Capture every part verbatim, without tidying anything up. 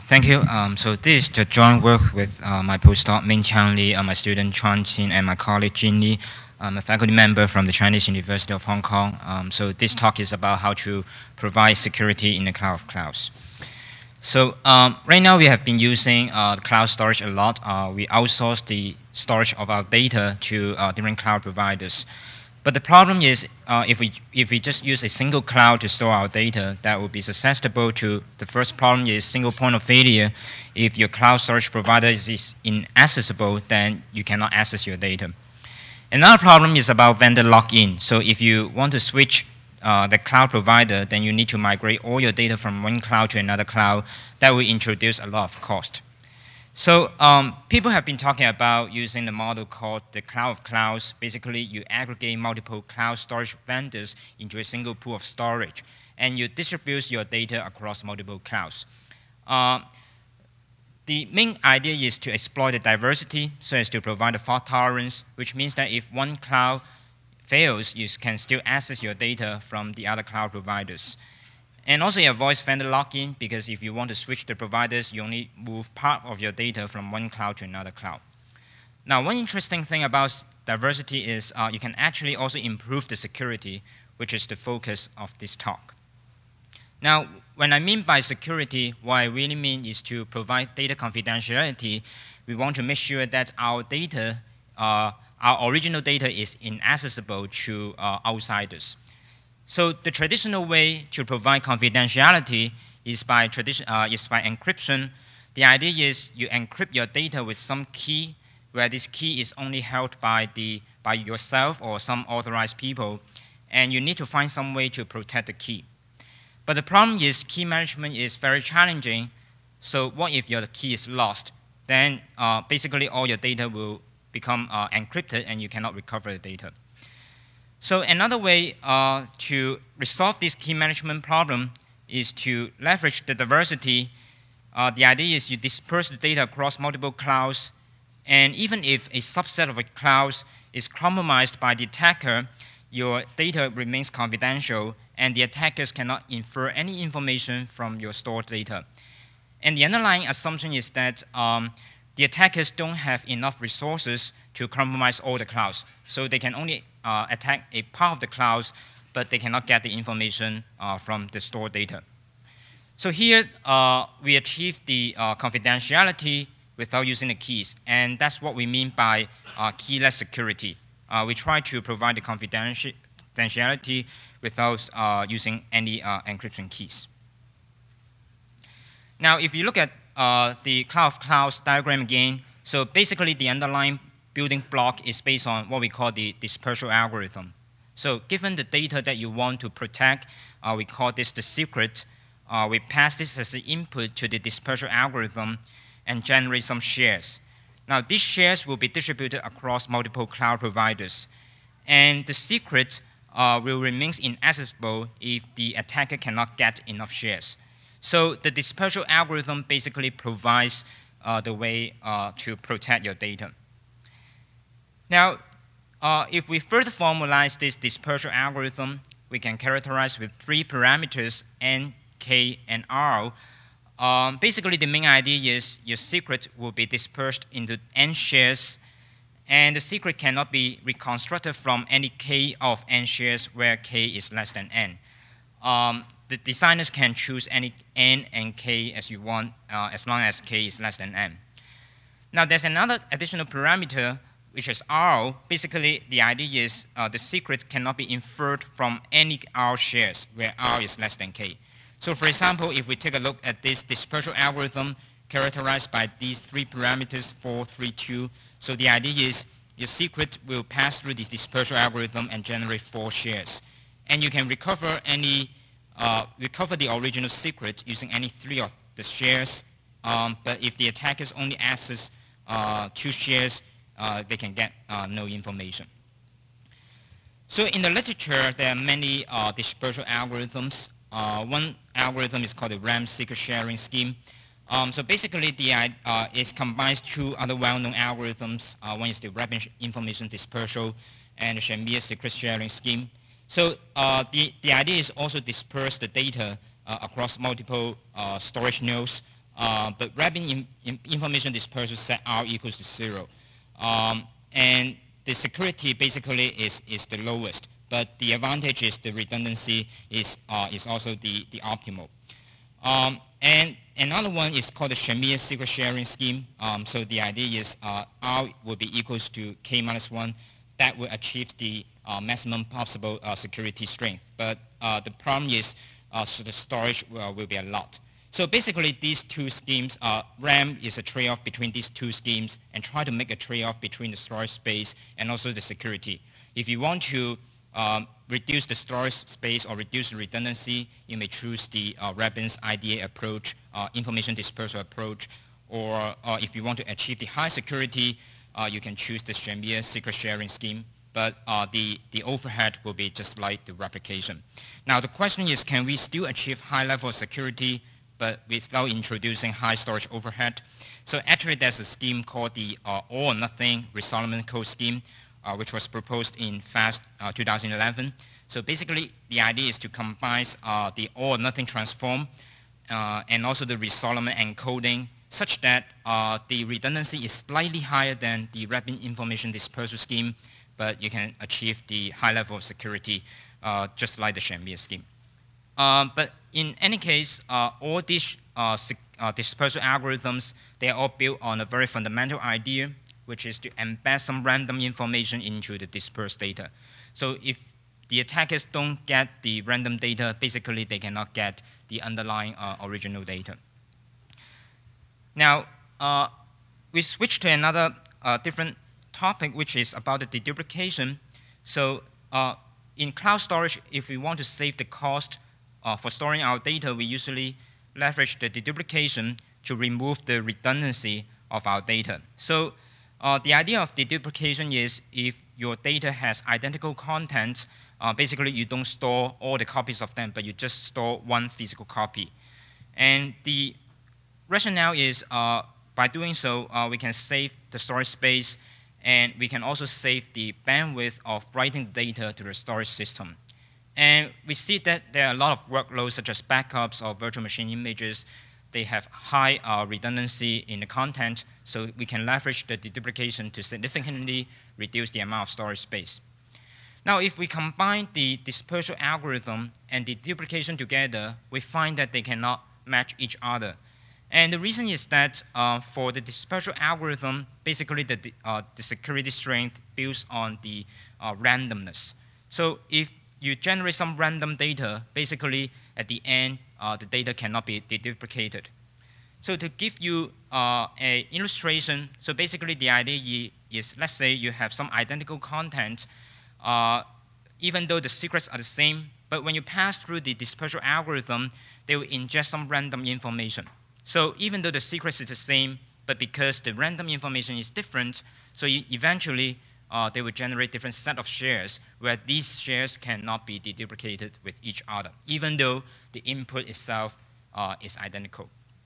Thank you. Um, so this is the joint work with uh, my postdoc Ming Qiang Li, uh, my student Chuan Qin, and my colleague Jin Li. I'm a faculty member from the Chinese University of Hong Kong. Um, so this talk is about how to provide security in the cloud of clouds. So um, right now we have been using uh, the cloud storage a lot. Uh, we outsource the storage of our data to uh, different cloud providers. But the problem is, uh, if we if we just use a single cloud to store our data, that would be susceptible to the first problem is single point of failure. If your cloud storage provider is inaccessible, then you cannot access your data. Another problem is about vendor lock-in. So if you want to switch uh, the cloud provider, then you need to migrate all your data from one cloud to another cloud. That will introduce a lot of cost. So um, people have been talking about using the model called the cloud of clouds. Basically, you aggregate multiple cloud storage vendors into a single pool of storage, and you distribute your data across multiple clouds. Uh, the main idea is to exploit the diversity so as to provide a fault tolerance, which means that if one cloud fails, you can still access your data from the other cloud providers. And also it avoids vendor lock-in, because if you want to switch the providers, you only move part of your data from one cloud to another cloud. Now, one interesting thing about diversity is uh, you can actually also improve the security, which is the focus of this talk. Now, when I mean by security, what I really mean is to provide data confidentiality. We want to make sure that our data, uh, our original data is inaccessible to uh, outsiders. So the traditional way to provide confidentiality is by, tradition, uh, is by encryption. The idea is you encrypt your data with some key, where this key is only held by, the, by yourself or some authorized people, and you need to find some way to protect the key. But the problem is key management is very challenging. So what if your key is lost? Then uh, basically all your data will become uh, encrypted and you cannot recover the data. So another way uh, to resolve this key management problem is to leverage the diversity. Uh, the idea is you disperse the data across multiple clouds, and even if a subset of the clouds is compromised by the attacker, your data remains confidential, and the attackers cannot infer any information from your stored data. And the underlying assumption is that um, the attackers don't have enough resources to compromise all the clouds. So they can only uh, attack a part of the clouds, but they cannot get the information uh, from the stored data. So here uh, we achieve the uh, confidentiality without using the keys. And that's what we mean by uh, keyless security. Uh, we try to provide the confidentiality without uh, using any uh, encryption keys. Now, if you look at uh, the cloud of clouds diagram again, so basically the underlying building block is based on what we call the dispersal algorithm. So given the data that you want to protect, uh, we call this the secret. Uh, we pass this as an input to the dispersal algorithm and generate some shares. Now, these shares will be distributed across multiple cloud providers. And the secret uh, will remain inaccessible if the attacker cannot get enough shares. So the dispersal algorithm basically provides uh, the way uh, to protect your data. Now, uh, if we further formalize this dispersal algorithm, we can characterize with three parameters, N, K, and R. Um, basically, the main idea is your secret will be dispersed into N shares, and the secret cannot be reconstructed from any K of N shares where K is less than N. Um, the designers can choose any N and K as you want, uh, as long as K is less than N. Now, there's another additional parameter, which is R. Basically, the idea is uh, the secret cannot be inferred from any R shares where R is less than K. So for example, if we take a look at this dispersal algorithm characterized by these three parameters, four, three, two, so the idea is your secret will pass through this dispersal algorithm and generate four shares. And you can recover any, uh, recover the original secret using any three of the shares, um, but if the attackers only access uh, two shares, Uh, they can get uh, no information. So in the literature, there are many uh, dispersal algorithms. Uh, one algorithm is called the RAM secret sharing scheme. Um, so basically, the, uh, it combines two other well-known algorithms. Uh, one is the rapid information dispersal and the Shamir secret sharing scheme. So uh, the, the idea is also disperse the data uh, across multiple uh, storage nodes uh, but wrapping in, in information dispersal set R equals to zero. Um, and the security basically is, is the lowest, but the advantage is the redundancy is, uh, is also the, the optimal. Um, and another one is called the Shamir secret sharing scheme. Um, so the idea is uh, R will be equals to K minus one. That will achieve the uh, maximum possible uh, security strength. But uh, the problem is uh, so the storage uh, will be a lot. So basically these two schemes, uh, RAM is a trade-off between these two schemes and try to make a trade-off between the storage space and also the security. If you want to um, reduce the storage space or reduce the redundancy, you may choose the uh, Rabin's I D A approach, uh, information dispersal approach, or uh, if you want to achieve the high security, uh, you can choose the Shamir secret sharing scheme, but uh, the, the overhead will be just like the replication. Now the question is, can we still achieve high level of security but without introducing high storage overhead? So actually there's a scheme called the uh, all or nothing Reed-Solomon code scheme, uh, which was proposed in FAST uh, two thousand eleven. So basically the idea is to combine uh, the all or nothing transform uh, and also the Reed-Solomon encoding such that uh, the redundancy is slightly higher than the Rabin information dispersal scheme, but you can achieve the high level of security uh, just like the Shamir scheme. Uh, but in any case, uh, all these uh, uh, dispersal algorithms, they are all built on a very fundamental idea, which is to embed some random information into the dispersed data. So if the attackers don't get the random data, basically they cannot get the underlying uh, original data. Now, uh, we switch to another uh, different topic, which is about the deduplication. So uh, in cloud storage, if we want to save the cost Uh, for storing our data, we usually leverage the deduplication to remove the redundancy of our data. So uh, the idea of deduplication is if your data has identical content, uh, basically you don't store all the copies of them, but you just store one physical copy. And the rationale is uh, by doing so, uh, we can save the storage space, and we can also save the bandwidth of writing data to the storage system. And we see that there are a lot of workloads such as backups or virtual machine images. They have high uh, redundancy in the content, so we can leverage the deduplication to significantly reduce the amount of storage space. Now, if we combine the dispersal algorithm and the deduplication together, we find that they cannot match each other. And the reason is that uh, for the dispersal algorithm, basically the, uh, the security strength builds on the uh, randomness. So if you generate some random data, basically at the end, uh, the data cannot be deduplicated. So to give you uh, an illustration, so basically the idea is, let's say you have some identical content, uh, even though the secrets are the same, but when you pass through the dispersal algorithm, they will ingest some random information. So even though the secrets is the same, but because the random information is different, so you eventually Uh, they will generate different set of shares where these shares cannot be deduplicated with each other, even though the input itself uh, is identical.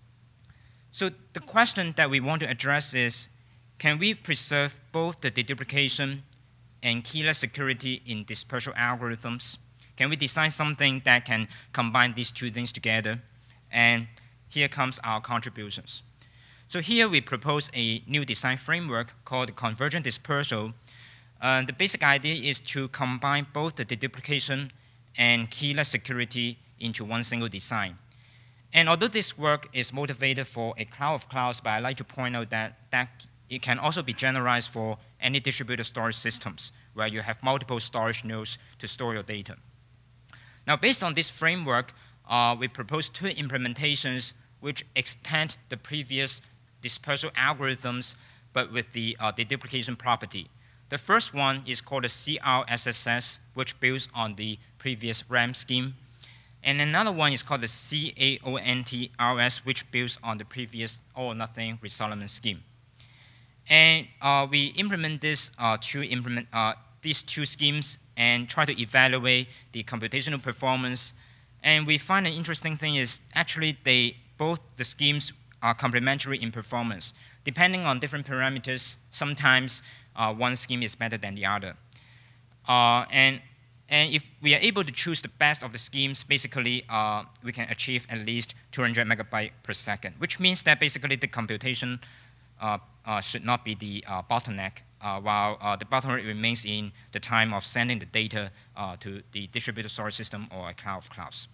So the question that we want to address is, can we preserve both the deduplication and keyless security in dispersal algorithms? Can we design something that can combine these two things together? And here comes our contributions. So here we propose a new design framework called convergent dispersal. Uh, the basic idea is to combine both the deduplication and keyless security into one single design. And although this work is motivated for a cloud of clouds, but I'd like to point out that, that it can also be generalized for any distributed storage systems where you have multiple storage nodes to store your data. Now, based on this framework, uh, we propose two implementations which extend the previous dispersal algorithms, but with the uh, deduplication property. The first one is called the C R S S S, which builds on the previous RAM scheme. And another one is called the C A O N T R S, which builds on the previous all or nothing Reed-Solomon scheme. And uh, we implement this uh, to implement uh, these two schemes and try to evaluate the computational performance. And we find an interesting thing is actually they both the schemes are complementary in performance. Depending on different parameters, sometimes uh, one scheme is better than the other. Uh, and And if we are able to choose the best of the schemes, basically uh, we can achieve at least two hundred megabytes per second, which means that basically the computation uh, uh, should not be the uh, bottleneck, uh, while uh, the bottleneck remains in the time of sending the data uh, to the distributed storage system or a cloud of clouds.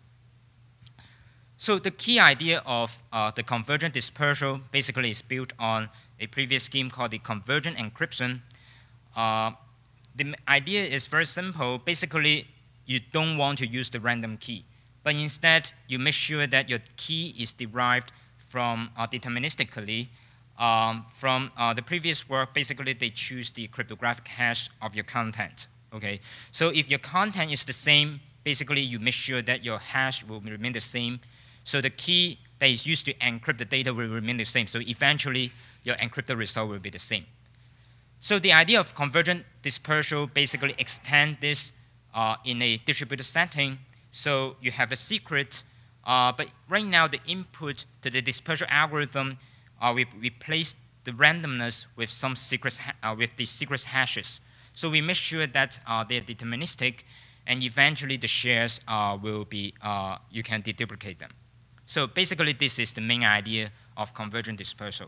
So the key idea of uh, the convergent dispersal basically is built on a previous scheme called the convergent encryption. Uh, the idea is very simple. Basically, you don't want to use the random key, but instead you make sure that your key is derived from uh, deterministically um, from uh, the previous work. Basically, they choose the cryptographic hash of your content. Okay, so if your content is the same, basically you make sure that your hash will remain the same. So the key that is used to encrypt the data will remain the same. So eventually, your encrypted result will be the same. So the idea of convergent dispersal basically extend this uh, in a distributed setting. So you have a secret, uh, but right now the input to the dispersal algorithm, uh, we replace the randomness with some secrets, uh, with the secret hashes. So we make sure that uh, they're deterministic, and eventually the shares uh, will be, uh, you can deduplicate them. So basically, this is the main idea of convergent dispersal.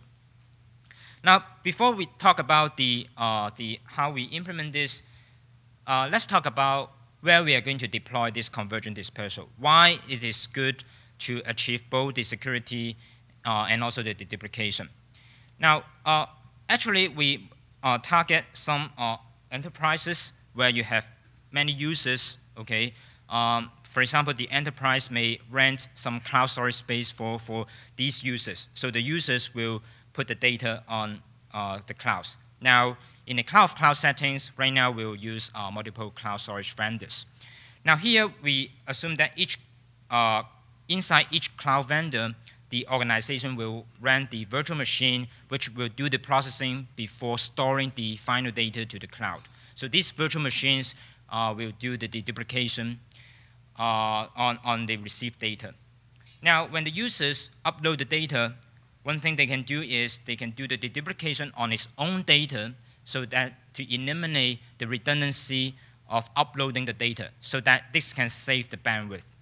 Now, before we talk about the, uh, the how we implement this, uh, let's talk about where we are going to deploy this convergent dispersal. Why it is good to achieve both the security uh, and also the deduplication. Now, uh, actually, we uh, target some uh, enterprises where you have many users. Okay. Um, For example, the enterprise may rent some cloud storage space for, for these users. So the users will put the data on uh, the clouds. Now, in the cloud of cloud settings, right now we'll use uh, multiple cloud storage vendors. Now here, we assume that each, uh, inside each cloud vendor, the organization will run the virtual machine, which will do the processing before storing the final data to the cloud. So these virtual machines uh, will do the deduplication Uh, on, on the received data. Now, when the users upload the data, one thing they can do is they can do the deduplication on its own data so that to eliminate the redundancy of uploading the data so that this can save the bandwidth.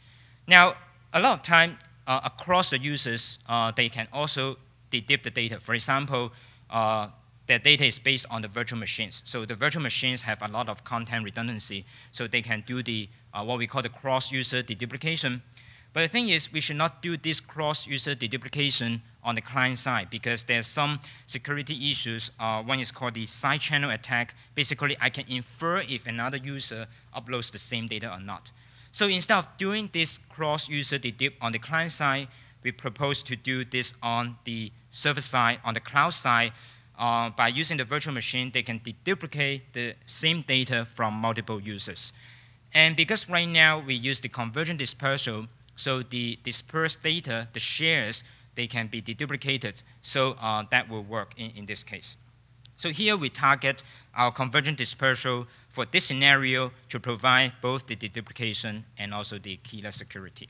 Now, a lot of time uh, across the users, uh, they can also dedupe the data. For example, uh, their data is based on the virtual machines. So the virtual machines have a lot of content redundancy, so they can do the uh, what we call the cross-user deduplication. But the thing is, we should not do this cross-user deduplication on the client side because there's some security issues. Uh, one is called the side channel attack. Basically, I can infer if another user uploads the same data or not. So instead of doing this cross-user dedupe on the client side, we propose to do this on the server side, on the cloud side. Uh, by using the virtual machine, they can deduplicate the same data from multiple users. And because right now we use the convergent dispersal, so the dispersed data, the shares, they can be deduplicated. So uh, that will work in, in this case. So here we target our convergent dispersal for this scenario to provide both the deduplication and also the keyless security.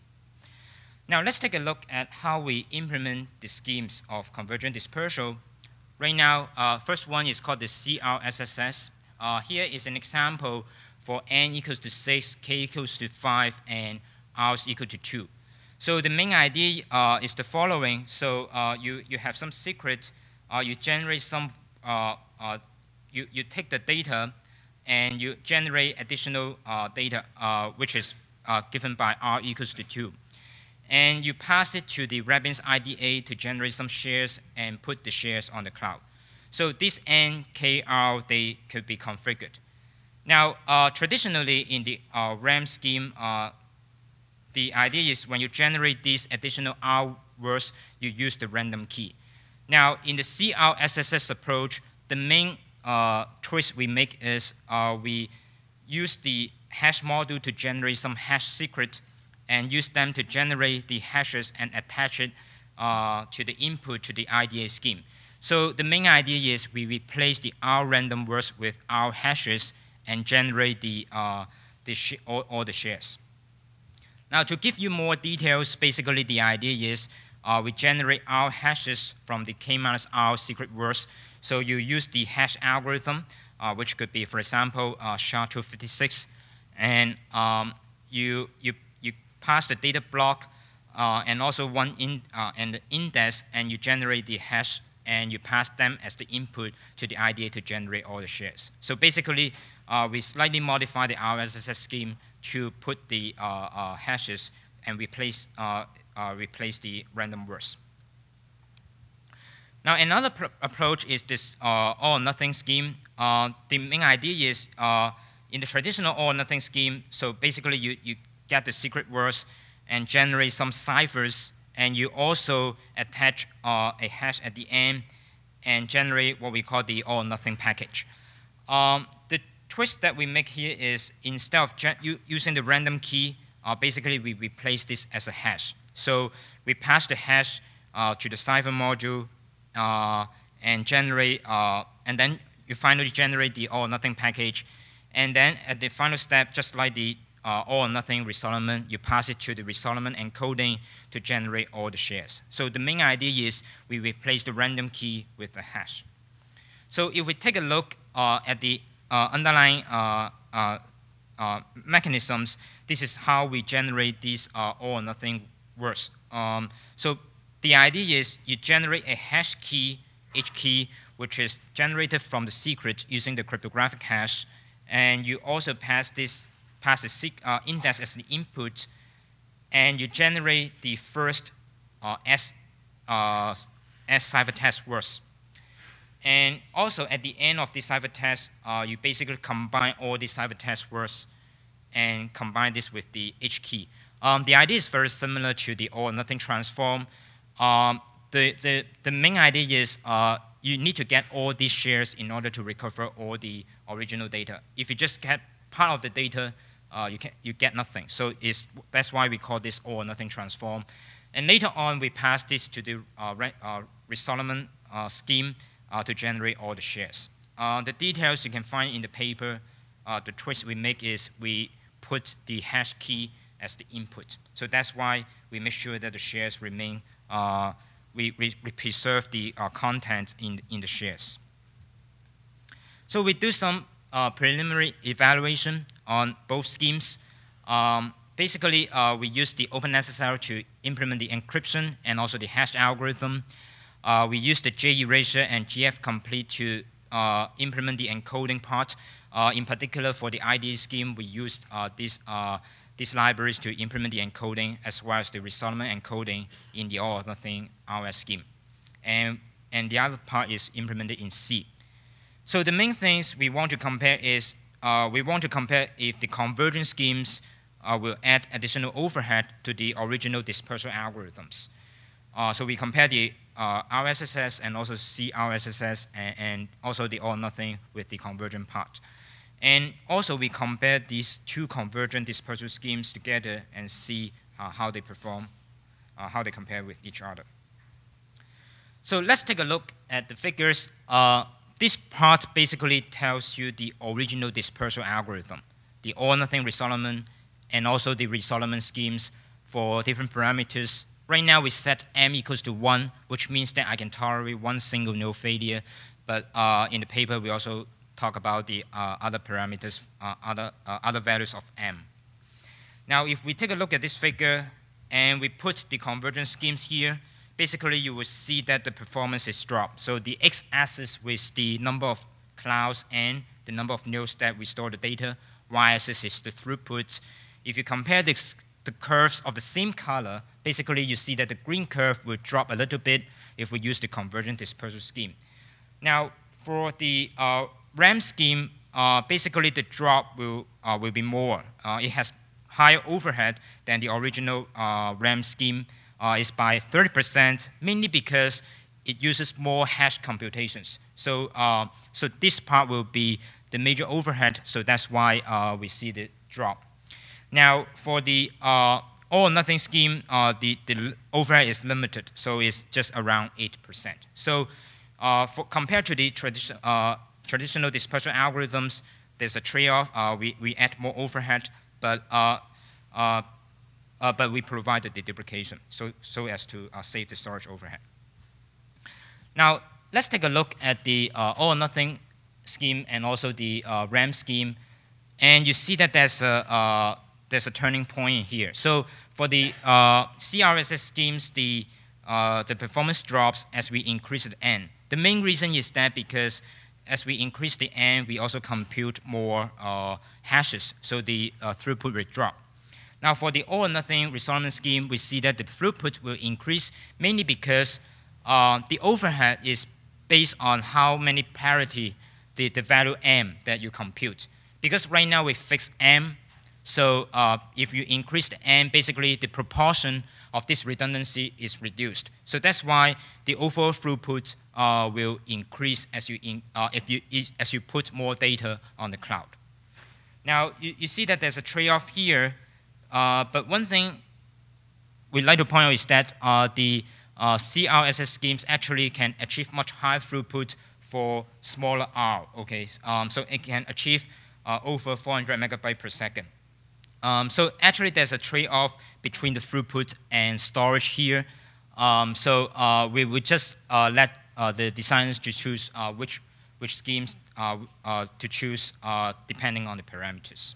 Now let's take a look at how we implement the schemes of convergent dispersal. Right now, uh, first one is called the C R S S S. Uh, here is an example for n equals to six, k equals to five, and r is equal to two. So the main idea uh, is the following. So uh, you, you have some secret, uh, you generate some, uh, uh, you, you take the data, and you generate additional uh, data, uh, which is uh, given by r equals to two. And you pass it to the Rabbins I D A to generate some shares and put the shares on the cloud. So this n, k, r, they could be configured. Now, uh, traditionally in the uh, RAM scheme, uh, the idea is when you generate these additional R words, you use the random key. Now, in the C R S S S approach, the main uh, choice we make is uh, we use the hash module to generate some hash secret and use them to generate the hashes and attach it uh, to the input to the I D A scheme. So the main idea is we replace the R random words with R hashes and generate the, uh, the sh all, all the shares. Now, to give you more details, basically the idea is uh, we generate R hashes from the k minus r secret words. So you use the hash algorithm, uh, which could be, for example, uh, S H A two fifty-six, And um, you, you, you pass the data block uh, and also one in, uh, and the index, and you generate the hash, and you pass them as the input to the I D A to generate all the shares. So basically, uh, we slightly modify the R S S scheme to put the uh, uh, hashes and replace, uh, uh, replace the random words. Now, another approach is this uh, all or nothing scheme. Uh, the main idea is uh, in the traditional all or nothing scheme, so basically you, you get the secret words and generate some ciphers, and you also attach uh, a hash at the end and generate what we call the all or nothing package. Um, the twist that we make here is instead of using the random key, uh, basically we replace this as a hash. So we pass the hash uh, to the cipher module uh, and generate, uh, and then you finally generate the all or nothing package. And then at the final step, just like the uh, all or nothing resolvement, you pass it to the resolvement encoding to generate all the shares. So the main idea is we replace the random key with the hash. So if we take a look uh, at the uh, underlying uh, uh, uh, mechanisms, this is how we generate these uh, all or nothing words. Um, so the idea is you generate a hash key, H key, which is generated from the secret using the cryptographic hash, and you also pass this pass the uh, index as the input, and you generate the first uh, S, uh, S ciphertext words. And also at the end of the ciphertext, uh, you basically combine all the ciphertext words and combine this with the H key. Um, the idea is very similar to the all or nothing transform. Um, the, the, the main idea is uh, you need to get all these shares in order to recover all the original data. If you just get part of the data, uh, you, can, you get nothing. So it's, that's why we call this all or nothing transform. And later on, we pass this to the uh, re, uh, resolvement uh, scheme uh, to generate all the shares. Uh, the details you can find in the paper. Uh, the twist we make is we put the hash key as the input. So that's why we make sure that the shares remain, uh, we, we, we preserve the uh, content in, in the shares. So we do some uh, preliminary evaluation on both schemes. Um, basically, uh, we use the OpenSSL to implement the encryption and also the hash algorithm. Uh, we use the JErasure and G F complete to uh, implement the encoding part. Uh, in particular, for the I D A scheme, we used uh, these, uh, these libraries to implement the encoding as well as the resolvement encoding in the all or nothing R S scheme. And, and the other part is implemented in C. So the main things we want to compare is uh, we want to compare if the convergence schemes uh, will add additional overhead to the original dispersal algorithms. Uh, so we compare the uh, R S S S and also C R S S S and, and also the all or nothing with the convergent part. And also we compare these two convergent dispersal schemes together and see uh, how they perform, uh, how they compare with each other. So let's take a look at the figures. Uh, this part basically tells you the original dispersal algorithm, the all or nothing resolvement, and also the resolvement schemes for different parameters. Right now we set m equals to one, which means that I can tolerate one single node failure. But uh, in the paper, we also talk about the uh, other parameters, uh, other, uh, other values of m. Now, if we take a look at this figure and we put the convergence schemes here, basically you will see that the performance is dropped. So the x-axis with the number of clouds and the number of nodes that we store the data, y-axis is the throughput. If you compare this, the curves of the same color, basically you see that the green curve will drop a little bit if we use the convergent dispersal scheme. Now, for the uh, RAM scheme, uh, basically the drop will, uh, will be more. Uh, it has higher overhead than the original uh, RAM scheme. Uh, is by thirty percent, mainly because it uses more hash computations. So, uh, so this part will be the major overhead, so that's why uh, we see the drop. Now, for the uh, all or nothing scheme, uh, the, the overhead is limited, so it's just around eight percent. So uh, for, compared to the tradi uh, traditional dispersal algorithms, there's a trade-off. Uh, we, we add more overhead, but uh, uh, Uh, but we provided the deprecation so, so as to uh, save the storage overhead. Now, let's take a look at the uh, all or nothing scheme and also the uh, RAM scheme. And you see that there's a, uh, there's a turning point here. So for the uh, C R S S schemes, the, uh, the performance drops as we increase the N. The main reason is that because as we increase the N, we also compute more uh, hashes, so the uh, throughput will drop. Now for the all or nothing resolvement scheme, we see that the throughput will increase mainly because uh, the overhead is based on how many parity the, the value M that you compute. Because right now we fix M, so uh, if you increase the M, basically the proportion of this redundancy is reduced. So that's why the overall throughput uh, will increase as you, in, uh, if you, as you put more data on the cloud. Now, you, you see that there's a trade-off here, uh, but one thing we'd like to point out is that uh, the uh, C R S S schemes actually can achieve much higher throughput for smaller R, okay? Um, so it can achieve uh, over four hundred megabytes per second. Um, so actually there's a trade-off between the throughput and storage here. Um, so uh, we would just uh, let uh, the designers to choose uh, which, which schemes uh, uh, to choose uh, depending on the parameters.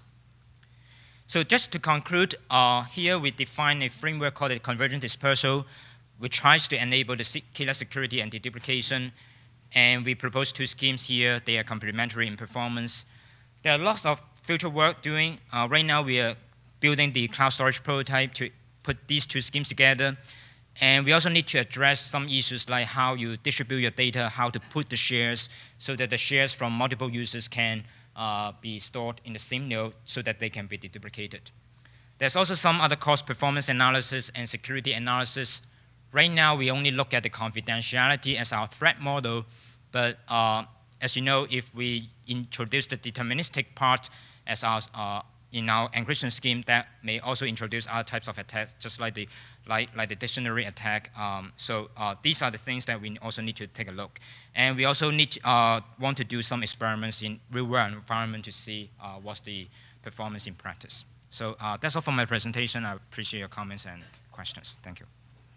So just to conclude, uh, here we define a framework called the convergent dispersal, which tries to enable the keyless security and deduplication. And we propose two schemes here. They are complementary in performance. There are lots of future work doing. Uh, right now, we are building the cloud storage prototype to put these two schemes together. And we also need to address some issues like how you distribute your data, how to put the shares so that the shares from multiple users can uh, be stored in the same node so that they can be deduplicated. There's also some other cost performance analysis and security analysis. Right now, we only look at the confidentiality as our threat model, but uh, as you know, if we introduce the deterministic part as our, uh, in our encryption scheme, that may also introduce other types of attacks, just like the, like, like the dictionary attack. Um, so uh, these are the things that we also need to take a look. And we also need to, uh, want to do some experiments in real-world environment to see uh, what's the performance in practice. So uh, that's all for my presentation. I appreciate your comments and questions. Thank you.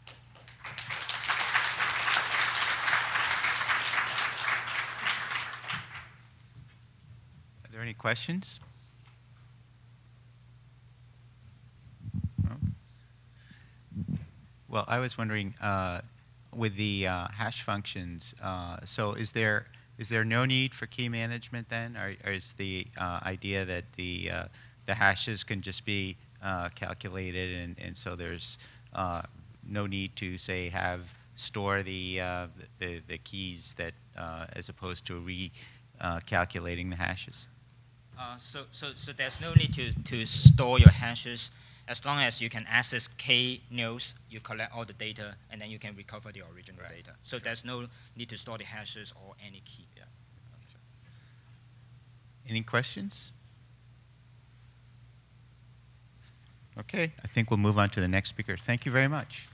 Are there any questions? No? Well, I was wondering, uh, with the uh, hash functions, uh, so is there is there no need for key management then, or, or is the uh, idea that the uh, the hashes can just be uh, calculated, and, and so there's uh, no need to say have store the uh, the, the keys that uh, as opposed to re uh, calculating the hashes? Uh, so, so, so there's no need to, to store your hashes. As long as you can access K nodes, you collect all the data, and then you can recover the original right. data. So sure. There's no need to store the hashes or any key. Yeah. Okay. Any questions? Okay, I think we'll move on to the next speaker. Thank you very much.